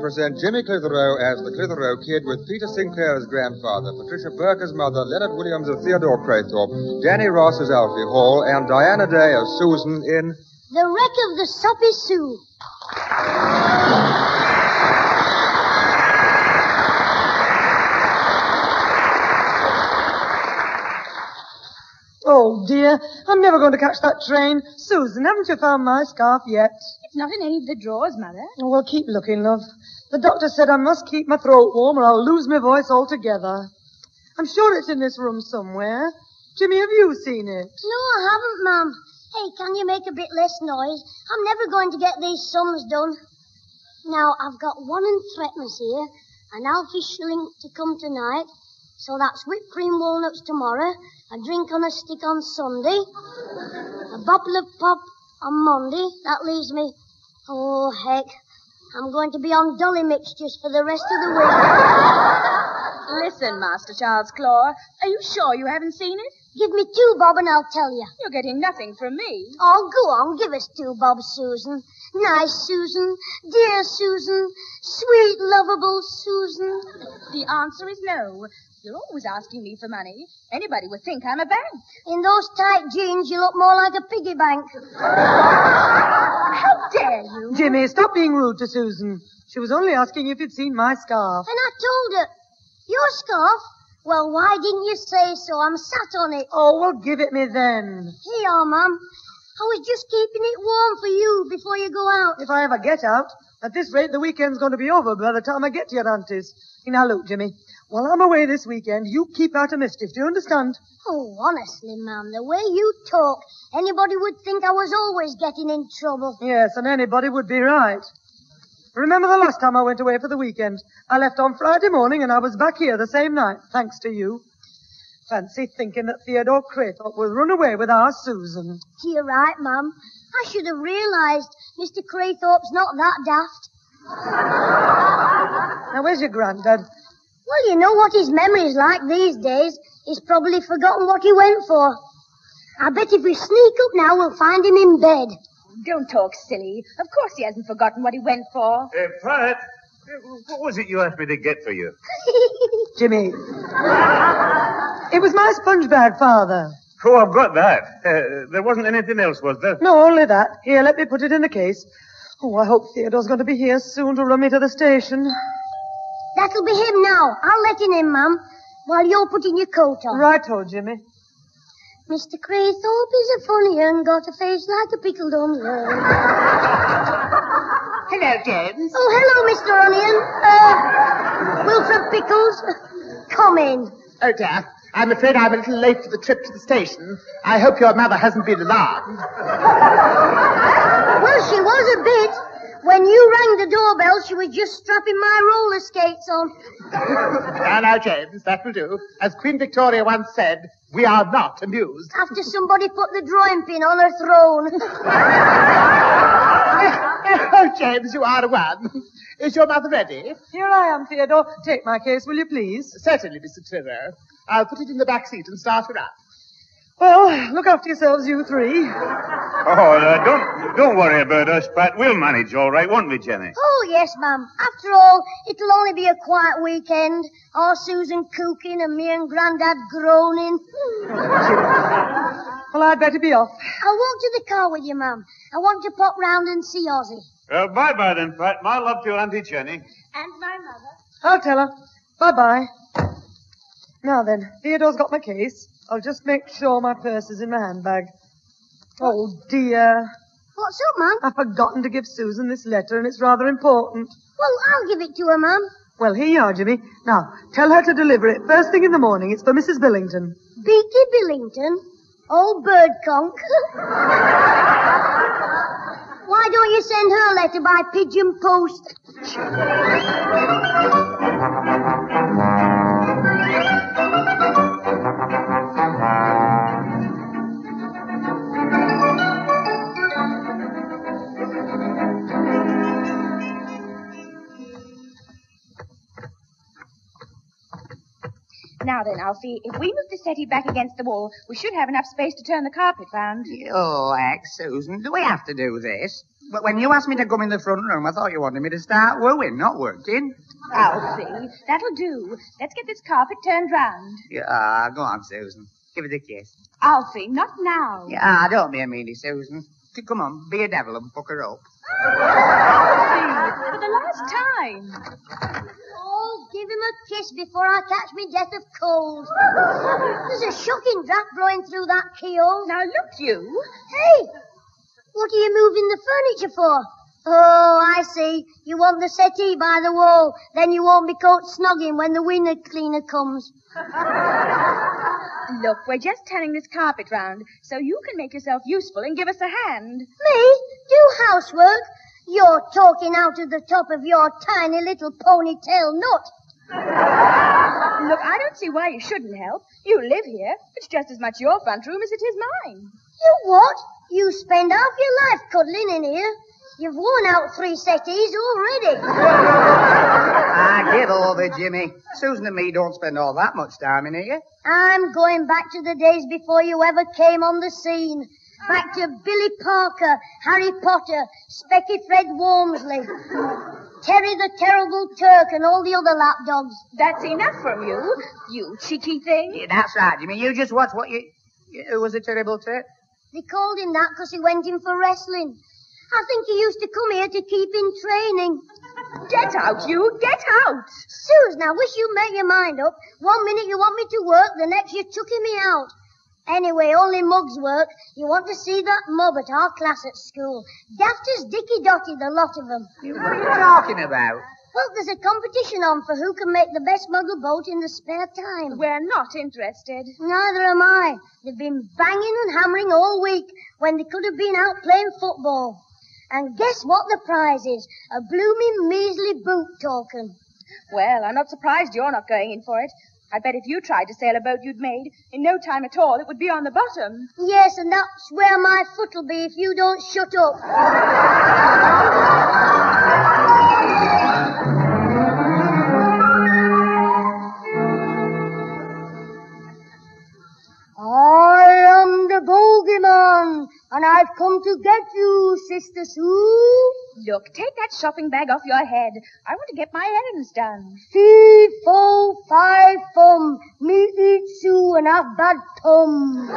present Jimmy Clitheroe as the Clitheroe Kid with Peter Sinclair as grandfather, Patricia Burke as mother, Leonard Williams as Theodore Craythorpe, Danny Ross as Alfie Hall, and Diana Day as Susan in The Wreck of the Soppy Sue. Oh, dear. I'm never going to catch that train. Susan, haven't you found my scarf yet? It's not in any of the drawers, Mother. Oh, well, keep looking, love. The doctor said I must keep my throat warm or I'll lose my voice altogether. I'm sure it's in this room somewhere. Jimmy, have you seen it? No, I haven't, Mum. Hey, can you make a bit less noise? I'm never going to get these sums done. Now, I've got 1 and threepence here, an Alfie shilling to come tonight, so that's whipped cream walnuts tomorrow, a drink on a stick on Sunday, a bottle of pop on Monday. That leaves me... Oh, heck. I'm going to be on dolly mixtures for the rest of the week. Listen, Master Charles Claw, are you sure you haven't seen it? Give me 2 bob and I'll tell you. You're getting nothing from me. Oh, go on, give us 2 bob, Susan. Nice Susan, dear Susan, sweet, lovable Susan. The answer is no. You're always asking me for money. Anybody would think I'm a bank. In those tight jeans, you look more like a piggy bank. How dare you? Jimmy, stop being rude to Susan. She was only asking if you'd seen my scarf. And I told her, your scarf? Well, why didn't you say so? I'm sat on it. Oh, well, give it me then. Here you are, Mum. I was just keeping it warm for you before you go out. If I ever get out, at this rate, the weekend's going to be over by the time I get to your auntie's. Now, look, Jimmy, while I'm away this weekend, you keep out of mischief. Do you understand? Oh, honestly, Mum, the way you talk, anybody would think I was always getting in trouble. Yes, and anybody would be right. Remember the last time I went away for the weekend? I left on Friday morning and I was back here the same night, thanks to you. Fancy thinking that Theodore Craythorpe would run away with our Susan. You're right, Mum. I should have realised Mr. Craythorpe's not that daft. Now, where's your granddad? Well, you know what his memory's like these days. He's probably forgotten what he went for. I bet if we sneak up now, we'll find him in bed. Don't talk silly. Of course he hasn't forgotten what he went for. Pratt, what was it you asked me to get for you? Jimmy. It was my sponge bag, Father. Oh, I've got that. There wasn't anything else, was there? No, only that. Here, let me put it in the case. Oh, I hope Theodore's going to be here soon to run me to the station. That'll be him now. I'll let him in, Mum, while you're putting your coat on. Right-o, Jimmy. Mr. Craythorpe is a funny and got a face like a pickled onion. Hello, James. Oh, hello, Mr. Onion. Wilfred Pickles. Come in. Oh, dear. I'm afraid I'm a little late for the trip to the station. I hope your mother hasn't been alarmed. Well, she was a bit. When you rang the doorbell, she was just strapping my roller skates on. Now, James, that will do. As Queen Victoria once said, we are not amused. After somebody put the drawing pin on her throne. Oh, James, you are one. Is your mother ready? Here I am, Theodore. Take my case, will you please? Certainly, Mr. Trevor. I'll put it in the back seat and start her up. Well, look after yourselves, you three. Oh, don't worry about us, Pat. We'll manage all right, won't we, Jenny? Oh, yes, Mum. After all, it'll only be a quiet weekend. Our Susan cooking and me and Grandad groaning. Well, I'd better be off. I'll walk to the car with you, Mum. I want to pop round and see Ozzy. Bye-bye then, Pat. My love to your Auntie Jenny. And my mother. I'll tell her. Bye-bye. Now then, Theodore's got my case. I'll just make sure my purse is in my handbag. Oh, dear. What's up, Mum? I've forgotten to give Susan this letter, and it's rather important. Well, I'll give it to her, Mum. Well, here you are, Jimmy. Now, tell her to deliver it first thing in the morning. It's for Mrs. Billington. Beaky Billington? Old bird conk. Why don't you send her a letter by pigeon post? Now then, Alfie. If we move the settee back against the wall, we should have enough space to turn the carpet round. Oh, Susan, do we have to do this? But when you asked me to come in the front room, I thought you wanted me to start wooing, not working. Alfie, that'll do. Let's get this carpet turned round. Yeah, go on, Susan. Give it a kiss. Alfie, not now. Yeah, don't be a meanie, Susan. Come on, be a devil and fuck her up. Alfie, for the last time. Oh, give him a kiss before I catch me death of cold. There's a shocking draft blowing through that keyhole. Now look, you. Hey, what are you moving the furniture for? Oh, I see. You want the settee by the wall. Then you won't be caught snogging when the window cleaner comes. Look, we're just turning this carpet round so you can make yourself useful and give us a hand. Me? Do housework? You're talking out of the top of your tiny little ponytail nut. Look, I don't see why you shouldn't help. You live here. It's just as much your front room as it is mine. You what? You spend half your life cuddling in here. You've worn out 3 settees already. Get over, Jimmy. Susan and me don't spend all that much time in here. I'm going back to the days before you ever came on the scene. Back to Billy Parker, Harry Potter, Specky Fred Wormsley, Terry the Terrible Turk, and all the other lapdogs. That's enough from you, you cheeky thing. Yeah, that's right, Jimmy. You just watch what you... Who was a terrible Turk? They called him that because he went in for wrestling. I think he used to come here to keep in training. Get out, you! Get out! Susan, I wish you'd make your mind up. 1 minute you want me to work, the next you're chucking me out. Anyway, only mugs work. You want to see that mob at our class at school. Daft as Dicky Dotty, the lot of them. What are you talking about? Well, there's a competition on for who can make the best muggle boat in the spare time. We're not interested. Neither am I. They've been banging and hammering all week when they could have been out playing football. And guess what the prize is? A blooming measly boot token. Well, I'm not surprised you're not going in for it. I bet if you tried to sail a boat you'd made, in no time at all, it would be on the bottom. Yes, and that's where my foot'll be if you don't shut up. I am the bogeyman, and I've come to get you, Sister Sue. Look, take that shopping bag off your head. I want to get my errands done. Fee, fo, fi, fum. Me eat Sue and have bad tum.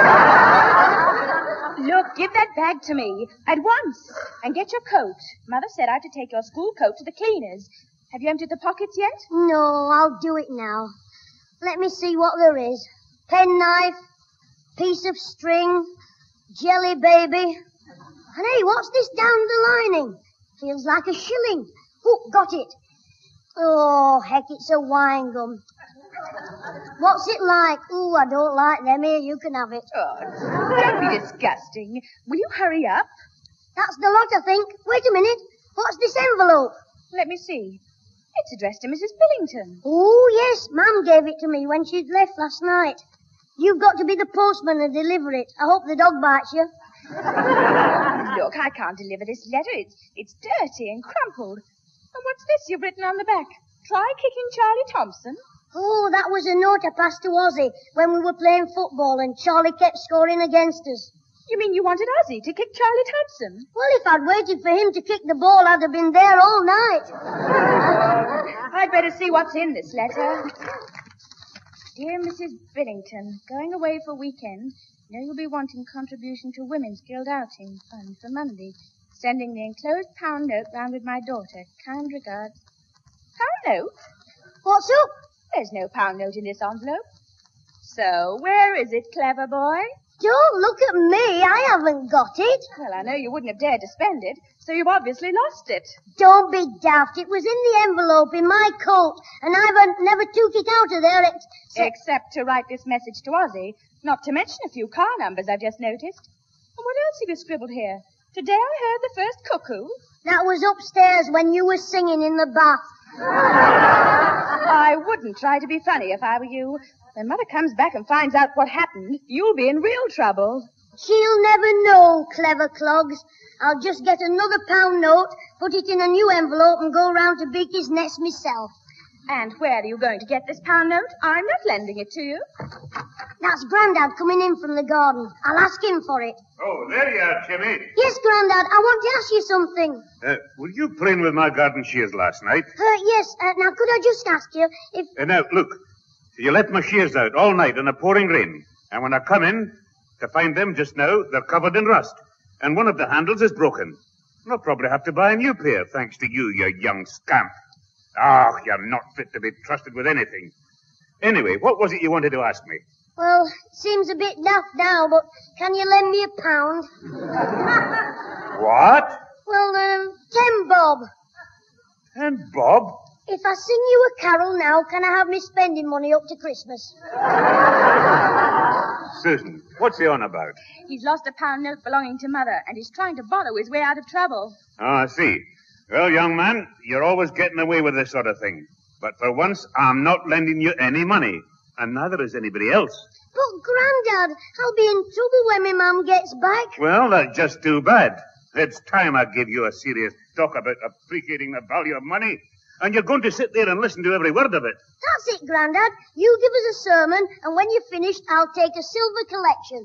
Look, give that bag to me. At once. And get your coat. Mother said I had to take your school coat to the cleaners. Have you emptied the pockets yet? No, I'll do it now. Let me see what there is. Penknife, piece of string, jelly baby. And hey, what's this down the lining? Feels like a shilling. Oh, got it. Oh, heck, it's a wine gum. What's it like? Ooh, I don't like them. Here, you can have it. Oh, don't be disgusting. Will you hurry up? That's the lot, I think. Wait a minute. What's this envelope? Let me see. It's addressed to Mrs. Billington. Oh, yes. Mum gave it to me when she'd left last night. You've got to be the postman and deliver it. I hope the dog bites you. Look, I can't deliver this letter. It's dirty and crumpled. And what's this you've written on the back? Try kicking Charlie Thompson. Oh, that was a note I passed to Ozzy when we were playing football and Charlie kept scoring against us. You mean you wanted Ozzy to kick Charlie Thompson? Well, if I'd waited for him to kick the ball, I'd have been there all night. I'd better see what's in this letter. Dear Mrs. Billington, going away for weekend. Know you'll be wanting contribution to Women's Guild Outing Fund for Monday. Sending the enclosed pound note round with my daughter. Kind regards. Pound note? What's up? There's no pound note in this envelope. So, where is it, clever boy? Don't look at me. I haven't got it. Well, I know you wouldn't have dared to spend it, so you've obviously lost it. Don't be daft. It was in the envelope in my coat, and I've never took it out of there except to write this message to Ozzy, not to mention a few car numbers I've just noticed. And what else have you scribbled here? Today I heard the first cuckoo. That was upstairs when you were singing in the bath. I wouldn't try to be funny if I were you. When Mother comes back and finds out what happened, you'll be in real trouble. She'll never know, clever clogs. I'll just get another pound note, put it in a new envelope, and go round to Beaky's Nest myself. And where are you going to get this pound note? I'm not lending it to you. That's Grandad coming in from the garden. I'll ask him for it. Oh, there you are, Jimmy. Yes, Grandad, I want to ask you something. Were you playing with my garden shears last night? Yes, now could I just ask you if... Now, look. You let my shears out all night in a pouring rain. And when I come in to find them just now, they're covered in rust. And one of the handles is broken. I'll probably have to buy a new pair, thanks to you, you young scamp. Oh, you're not fit to be trusted with anything. Anyway, what was it you wanted to ask me? Well, seems a bit daft now, but can you lend me £1? What? Well, 10 bob. And Bob? If I sing you a carol now, can I have me spending money up to Christmas? Susan, what's he on about? He's lost a pound note belonging to Mother, and he's trying to borrow his way out of trouble. Oh, I see. Well, young man, you're always getting away with this sort of thing. But for once, I'm not lending you any money. And neither is anybody else. But, Grandad, I'll be in trouble when my mum gets back. Well, that's just too bad. It's time I give you a serious talk about appreciating the value of money. And you're going to sit there and listen to every word of it. That's it, Grandad. You give us a sermon, and when you're finished, I'll take a silver collection.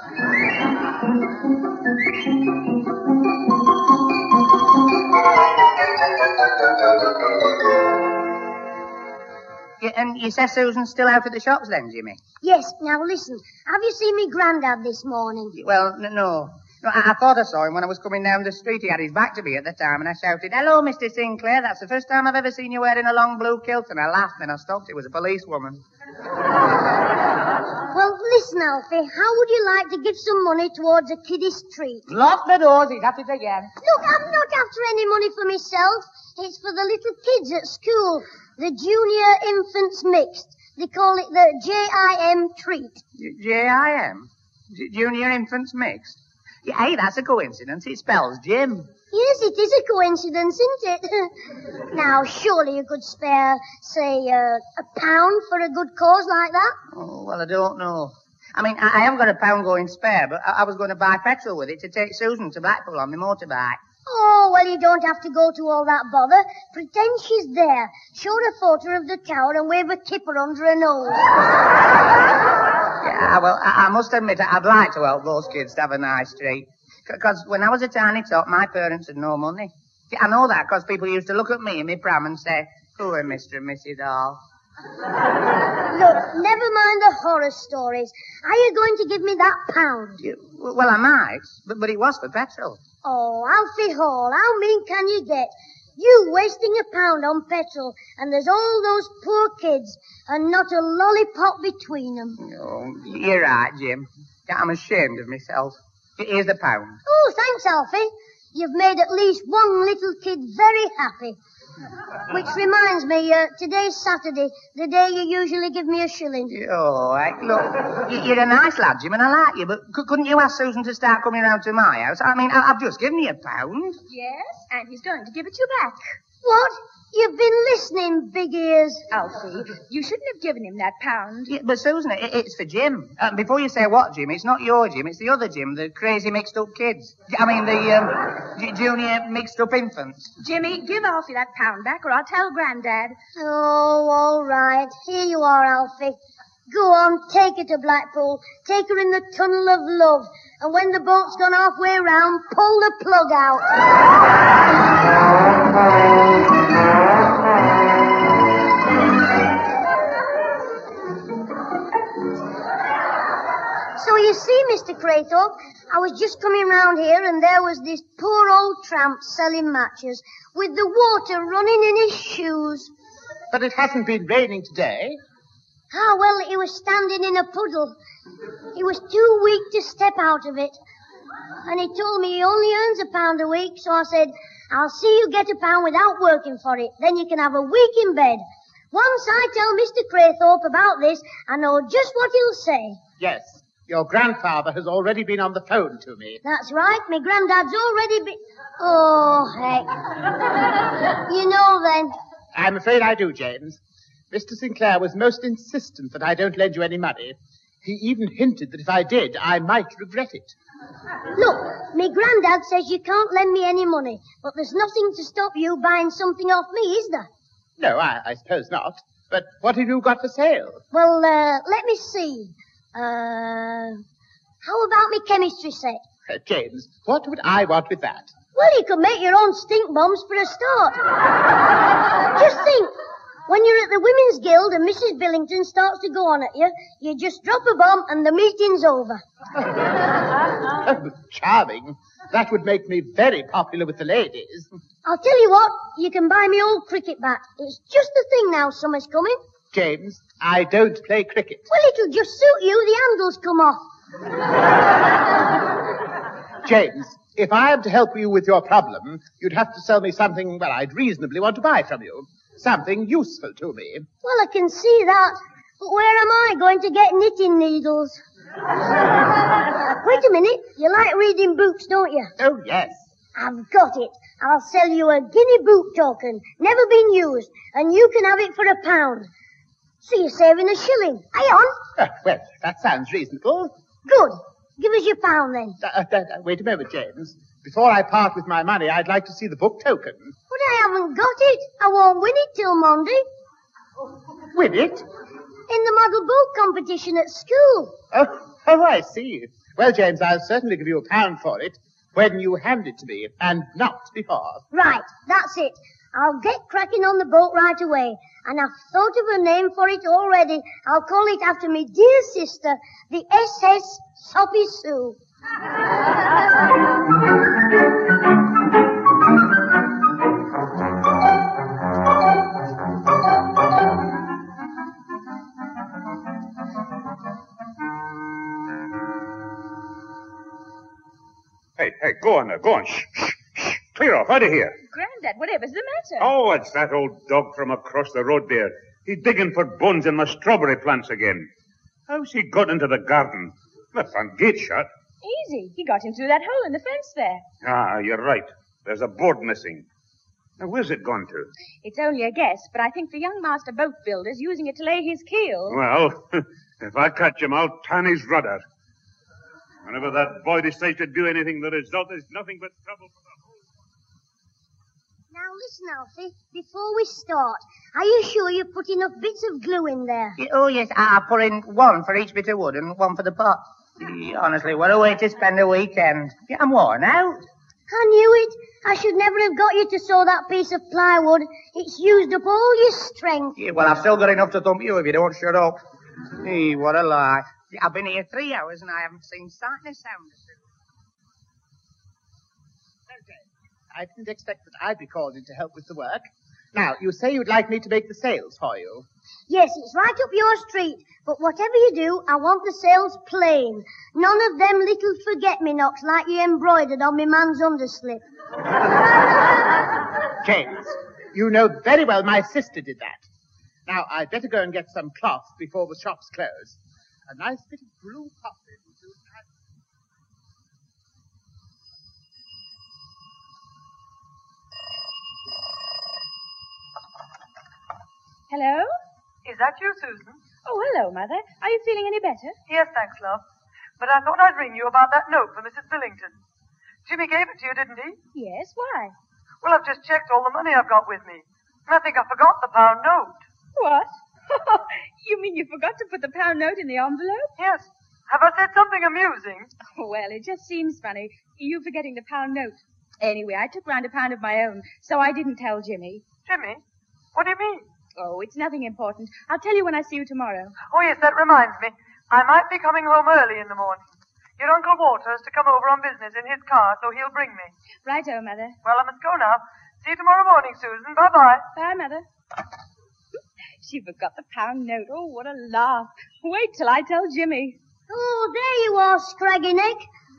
And you say Susan's still out at the shops then, Jimmy? Yes, now listen. Have you seen me Grandad this morning? Well, no. I thought I saw him when I was coming down the street. He had his back to me at the time, and I shouted, "Hello, Mr. Sinclair. That's the first time I've ever seen you wearing a long blue kilt." And I laughed, and I stopped. It was a policewoman. Well, listen, Alfie. How would you like to give some money towards a kiddie's treat? Lock the doors. He's at it again. Look, I'm not after any money for myself. It's for the little kids at school. The Junior Infants Mixed. They call it the JIM treat. JIM? Junior Infants Mixed? Yeah, hey, that's a coincidence. It spells Jim. Yes, it is a coincidence, isn't it? Now, surely you could spare, say, £1 for a good cause like that? Oh, well, I don't know. I mean, I haven't got £1 going spare, but I was going to buy petrol with it to take Susan to Blackpool on my motorbike. Oh, well, you don't have to go to all that bother. Pretend she's there. Show her a photo of the tower and wave a kipper under her nose. Yeah, well, I must admit, I'd like to help those kids to have a nice treat. Because when I was a tiny tot, my parents had no money. I know that because people used to look at me in my pram and say, "Poor Mr. and Mrs. Hall." Look, never mind the horror stories. Are you going to give me that £1? Well, I might, but it was for petrol. Oh, Alfie Hall, how mean can you get? You wasting £1 on petrol, and there's all those poor kids, and not a lollipop between them. Oh, you're right, Jim. I'm ashamed of myself. Here's the £1. Oh, thanks, Alfie. You've made at least one little kid very happy. Which reminds me, today's Saturday, the day you usually give me a shilling. Oh, look, you're a nice lad, Jim, and I like you, but couldn't you ask Susan to start coming round to my house? I mean, I've just given you £1. Yes, and he's going to give it you back. What? You've been listening, big ears. Alfie, you shouldn't have given him that £1. Yeah, but Susan, it's for Jim. Before you say what, Jim, it's not your Jim, it's the other Jim, the crazy mixed-up kids. I mean, the junior mixed-up infants. Jimmy, give Alfie that £1 back, or I'll tell Grandad. Oh, all right. Here you are, Alfie. Go on, take her to Blackpool. Take her in the tunnel of love. And when the boat's gone halfway round, pull the plug out. So you see, Mr. Craythorpe, I was just coming round here and there was this poor old tramp selling matches with the water running in his shoes. But it hasn't been raining today. Ah, well, he was standing in a puddle. He was too weak to step out of it. And he told me he only earns £1 a week, so I said, I'll see you get £1 without working for it. Then you can have a week in bed. Once I tell Mr. Craythorpe about this, I know just what he'll say. Yes, your grandfather has already been on the phone to me. That's right, my granddad's already been... Oh, heck. You know then. I'm afraid I do, James. Mr. Sinclair was most insistent that I don't lend you any money. He even hinted that if I did, I might regret it. Look, me granddad says you can't lend me any money, but there's nothing to stop you buying something off me, is there? No, I suppose not. But what have you got for sale? Well, let me see. How about me chemistry set? James, what would I want with that? Well, you could make your own stink bombs for a start. Just think, when you're at the Women's Guild and Mrs. Billington starts to go on at you, you just drop a bomb and the meeting's over. Oh, charming. That would make me very popular with the ladies. I'll tell you what, you can buy me old cricket bat. It's just the thing now summer's coming. James, I don't play cricket. Well, it'll just suit you. The handles come off. James, if I am to help you with your problem, you'd have to sell me something, well, I'd reasonably want to buy from you. Something useful to me. Well, I can see that. But where am I going to get knitting needles? Wait a minute. You like reading books, don't you? Oh, yes. I've got it. I'll sell you a guinea boot token, never been used, and you can have it for £1. So you're saving a shilling. Hang on. Well, that sounds reasonable. Good. Give us your £1 then. Wait a moment, James. Before I part with my money, I'd like to see the book token. But I haven't got it. I won't win it till Monday. Win it? In the model boat competition at school. Oh, I see. Well, James, I'll certainly give you £1 for it when you hand it to me, and not before. Right, that's it. I'll get cracking on the boat right away. And I've thought of a name for it already. I'll call it after me dear sister, the SS Soppy Sue. Hey, go on now, go on. Shh. Clear off, out of here. Grandad, whatever's the matter? Oh, it's that old dog from across the road there. He's digging for bones in my strawberry plants again. How's he got into the garden? The front gate shut. Easy. He got in through that hole in the fence there. Ah, you're right. There's a board missing. Now, where's it gone to? It's only a guess, but I think the young master boat builder's using it to lay his keel. Well, if I catch him, I'll turn his rudder. Whenever that boy decides to do anything, the result is nothing but trouble for the whole... Now listen, Alfie, before we start, are you sure you put enough bits of glue in there? Oh, yes, I put in one for each bit of wood and one for the pot. Honestly, what a way to spend a weekend. I'm worn out. I knew it. I should never have got you to saw that piece of plywood. It's used up all your strength. Yeah, well, I've still got enough to thump you if you don't shut up. Hey, what a lie. I've been here 3 hours and I haven't seen sight nor sound. Okay. I didn't expect that I'd be called in to help with the work. Now, you say you'd like me to make the sails for you. Yes, it's right up your street. But whatever you do, I want the sails plain. None of them little forget-me-nots like you embroidered on me man's underslip. James, you know very well my sister did that. Now, I'd better go and get some cloth before the shops close. A nice bit of blue poplin will do that. Hello? Is that you, Susan? Oh, hello, Mother. Are you feeling any better? Yes, thanks, love. But I thought I'd ring you about that note for Mrs. Billington. Jimmy gave it to you, didn't he? Yes, why? Well, I've just checked all the money I've got with me. And I think I forgot the £1 note. What? You mean you forgot to put the £1 note in the envelope? Yes. Have I said something amusing? Well, it just seems funny, you forgetting the £1 note. Anyway, I took round £1 of my own, so I didn't tell Jimmy. Jimmy? What do you mean? Oh, it's nothing important. I'll tell you when I see you tomorrow. Oh, yes, that reminds me. I might be coming home early in the morning. Your Uncle Walter's to come over on business in his car, so he'll bring me. Righto, Mother. Well, I must go now. See you tomorrow morning, Susan. Bye-bye. Bye, Mother. She forgot the £1 note. Oh, what a laugh. Wait till I tell Jimmy. Oh, there you are, Scraggy Neck.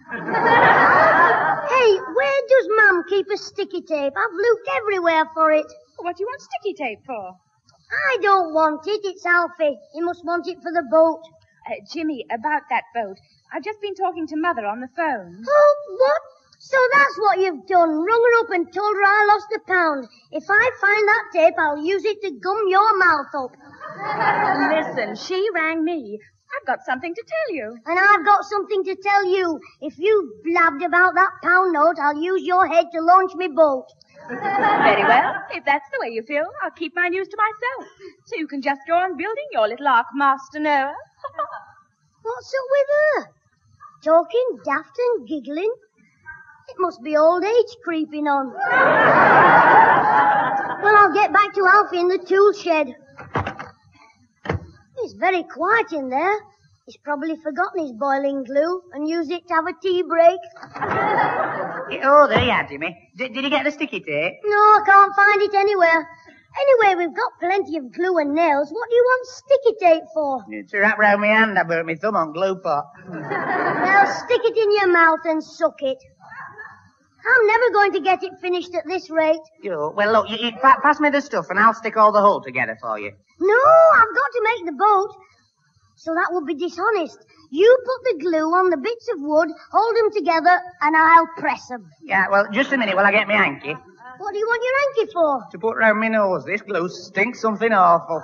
Hey, where does Mum keep a sticky tape? I've looked everywhere for it. What do you want sticky tape for? I don't want it. It's Alfie. He must want it for the boat. Jimmy, about that boat. I've just been talking to Mother on the phone. Oh, what? So that's what you've done. Rung her up and told her I lost £1. If I find that tape, I'll use it to gum your mouth up. Listen, she rang me. I've got something to tell you. And I've got something to tell you. If you blabbed about that pound note, I'll use your head to launch me boat. Very well. If that's the way you feel, I'll keep my news to myself. So you can just go on building your little ark, Master Noah. What's up with her? Talking daft and giggling? It must be old age creeping on. Well, I'll get back to Alfie in the tool shed. It's very quiet in there. He's probably forgotten his boiling glue and used it to have a tea break. Oh, there you are, Jimmy. Did you get the sticky tape? No, I can't find it anywhere. Anyway, we've got plenty of glue and nails. What do you want sticky tape for? To wrap round my hand, I burnt my thumb on glue pot. Well, stick it in your mouth and suck it. I'm never going to get it finished at this rate. Well, look, you pass me the stuff and I'll stick all the whole together for you. No, I've got to make the boat. So that would be dishonest. You put the glue on the bits of wood, hold them together, and I'll press them. Yeah, well, just a minute while I get my hanky. What do you want your hanky for? To put round my nose. This glue stinks something awful.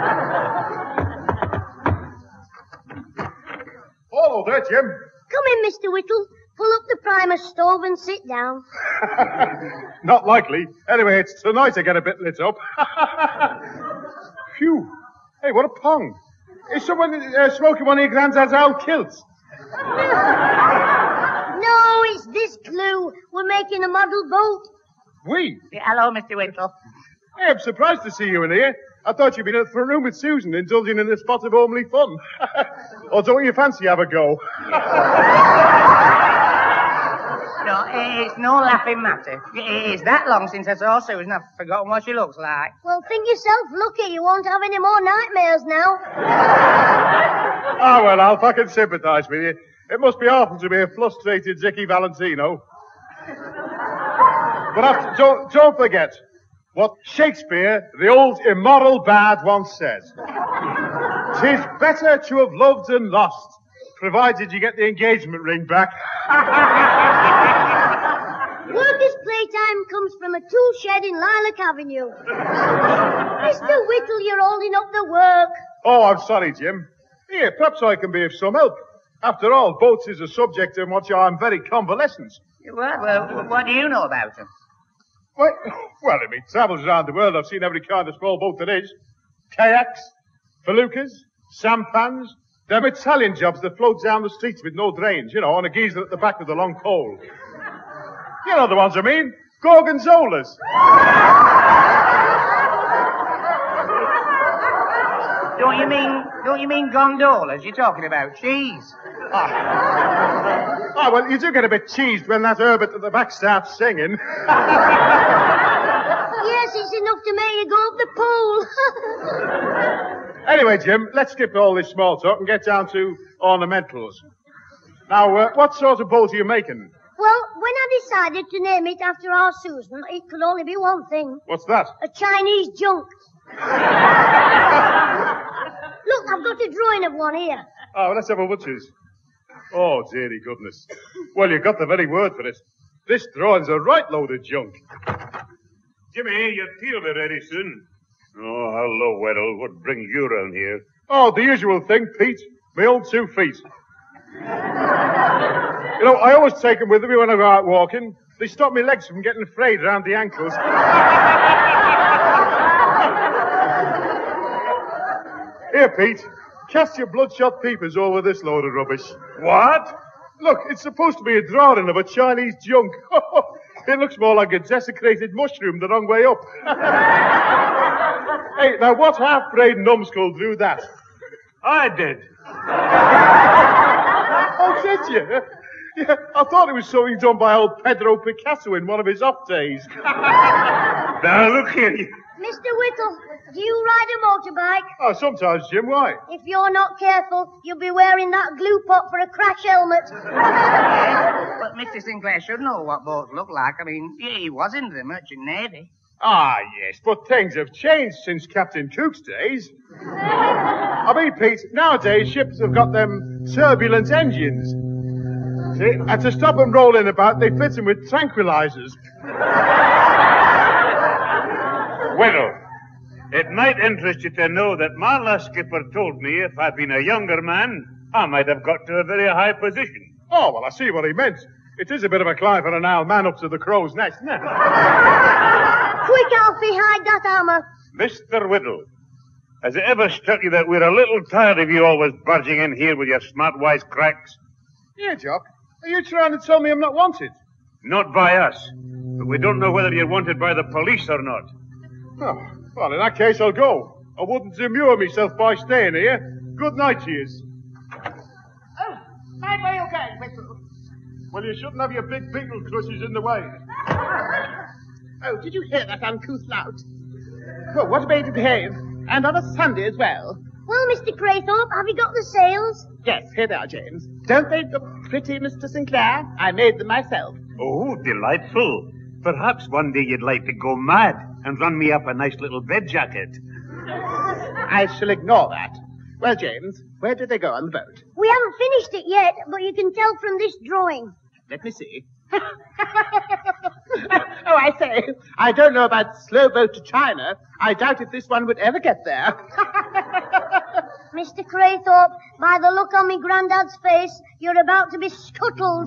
Hello there, Jim. Come in, Mr. Whittle. Pull up the primer stove and sit down. Not likely. Anyway, it's tonight I get a bit lit up. Phew. Hey, what a pong. Is someone smoking one of your granddad's old kilts? No, it's this glue. We're making a model boat. We? Yeah, hello, Mr. Whittle. Hey, I'm surprised to see you in here. I thought you'd been in the front room with Susan, indulging in a spot of homely fun. Or don't you fancy have a go? No, it's no laughing matter. It's that long since I saw Susan, I've forgotten what she looks like. Well, think yourself lucky. You won't have any more nightmares now. Ah, well, Alf, I can sympathise with you. It must be awful to be a frustrated Zickie Valentino. But don't forget what Shakespeare, the old immoral bard, once said. 'Tis better to have loved than lost, provided you get the engagement ring back. Workers' playtime comes from a tool shed in Lilac Avenue. Mr. Whittle, you're holding up the work. Oh, I'm sorry, Jim. Here, perhaps I can be of some help. After all, boats is a subject in which I'm very convalescent. Well, what do you know about them? Well, in my travels around the world, I've seen every kind of small boat there is. Kayaks, feluccas, sampans, them Italian jobs that float down the streets with no drains, on a geezer at the back of the long pole. You know the ones I mean. Gorgonzolas. Don't you mean gondolas? You're talking about cheese. Ah, well, you do get a bit cheesed when that Herbert at the back starts singing. Yes, it's enough to make you go up the pole. Anyway, Jim, let's skip all this small talk and get down to ornamentals. Now, what sort of boat are you making? Well, when I decided to name it after our Susan, it could only be one thing. What's that? A Chinese junk. Look, I've got a drawing of one here. Oh, well, let's have a butcher's. Oh, dearie goodness. Well, you got the very word for it. This drawing's a right load of junk. Jimmy, your tea will be ready soon. Oh, hello, Weddle. What brings you around here? Oh, the usual thing, Pete. My own 2 feet. I always take them with me when I go out walking. They stop my legs from getting frayed around the ankles. Here, Pete. Cast your bloodshot peepers over this load of rubbish. What? Look, it's supposed to be a drawing of a Chinese junk. It looks more like a desecrated mushroom the wrong way up. Hey, now what half-brained numbskull drew that? I did. Oh, did you? Yeah, I thought it was something done by old Pedro Picasso in one of his off days. Now, look here. Mr. Whittle, do you ride a motorbike? Oh, sometimes, Jim. Why? If you're not careful, you'll be wearing that glue pot for a crash helmet. But Mr. Sinclair should know what boats look like. I mean, he was in the Merchant Navy. Ah, yes, but things have changed since Captain Cook's days. I mean, Pete, nowadays ships have got them turbulent engines. See, and to stop them rolling about, they fit them with tranquilizers. Weddle, It might interest you to know that my last skipper told me if I'd been a younger man, I might have got to a very high position. Oh, well, I see what he meant. It is a bit of a climb for an old man up to the crow's nest, isn't it? Quick, Alfie, hide that hammer. Mr. Whittle, has it ever struck you that we're a little tired of you always barging in here with your smart wise cracks? Yeah, Jock. Are you trying to tell me I'm not wanted? Not by us. But we don't know whether you're wanted by the police or not. Oh, well, in that case, I'll go. I wouldn't demur myself by staying here. Good night to yous. Oh, mind where you're going, Whittle. Well, you shouldn't have your big beetle crushes in the way. Oh, did you hear that uncouth lout? Well, what a way to behave. And on a Sunday as well. Well, Mr. Craythorpe, have you got the sails? Yes, here they are, James. Don't they look pretty, Mr. Sinclair? I made them myself. Oh, delightful. Perhaps one day you'd like to go mad and run me up a nice little bed jacket. I shall ignore that. Well, James, where did they go on the boat? We haven't finished it yet, but you can tell from this drawing. Let me see. Oh, I say, I don't know about slow boat to China. I doubt if this one would ever get there. Mr. Craythorpe, by the look on me granddad's face, you're about to be scuttled.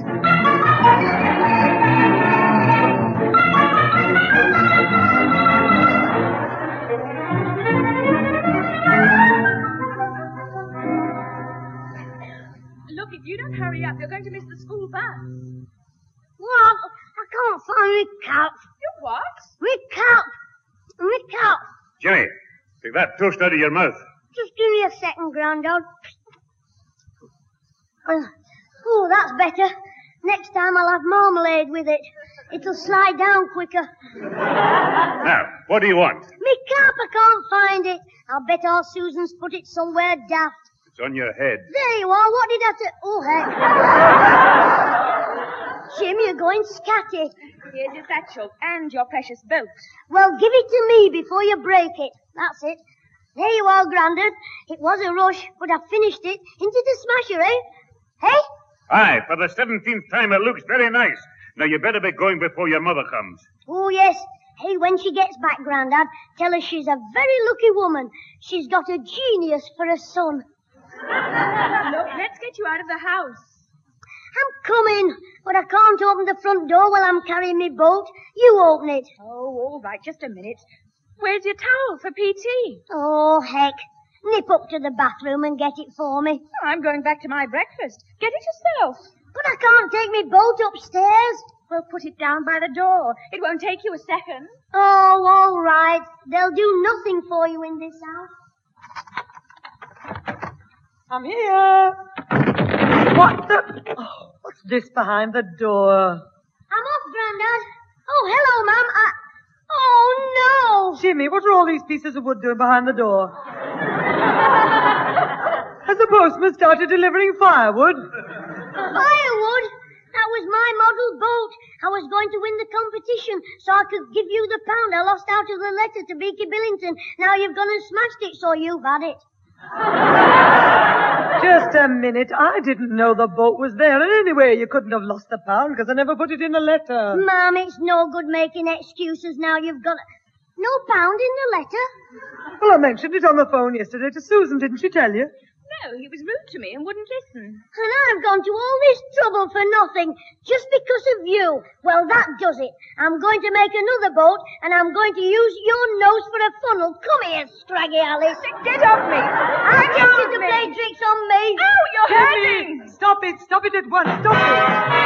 Look, if you don't hurry up, you're going to miss the school bus. What? I can't find my cap. You what? My cap. My cap. Jimmy, take that toast out of your mouth. Just give me a second, Grandad. Oh, that's better. Next time I'll have marmalade with it. It'll slide down quicker. Now, what do you want? Me cap, I can't find it. I'll bet our Susan's put it somewhere daft. It's on your head. There you are. What did I say? Oh, heck. Jim, you're going scatty. Here's your satchel and your precious boat. Well, give it to me before you break it. That's it. There you are, Grandad. It was a rush, but I finished it into the smasher, eh? Hey? Aye, for the 17th time it looks very nice. Now you better be going before your mother comes. Oh, yes. Hey, when she gets back, Grandad, tell her she's a very lucky woman. She's got a genius for a son. Look, let's get you out of the house. I'm coming, but I can't open the front door while I'm carrying my boat. You open it. Oh, all right, just a minute. Where's your towel for PT? Oh, heck. Nip up to the bathroom and get it for me. I'm going back to my breakfast. Get it yourself. But I can't take my boat upstairs. Well, put it down by the door. It won't take you a second. Oh, all right. They'll do nothing for you in this house. I'm here. What the... Oh, what's this behind the door? I'm off, Grandad. Oh, hello, Mum. Oh, no. Jimmy, what are all these pieces of wood doing behind the door? Has the postman started delivering firewood? Firewood? That was my model boat. I was going to win the competition so I could give you the pound I lost out of the letter to Beaky Billington. Now you've gone and smashed it, so you've had it. Just a minute. I didn't know the boat was there. And anyway, you couldn't have lost the pound because I never put it in the letter. Mum, it's no good making excuses now. You've got... No pound in the letter? Well, I mentioned it on the phone yesterday to Susan, didn't she tell you? No, he was rude to me and wouldn't listen. And I've gone to all this trouble for nothing, just because of you. Well, that does it. I'm going to make another boat, and I'm going to use your nose for a funnel. Come here, Scraggy Alice. Get off me. I get you to play tricks on me. Oh, you're hurting. Stop it at once, stop it.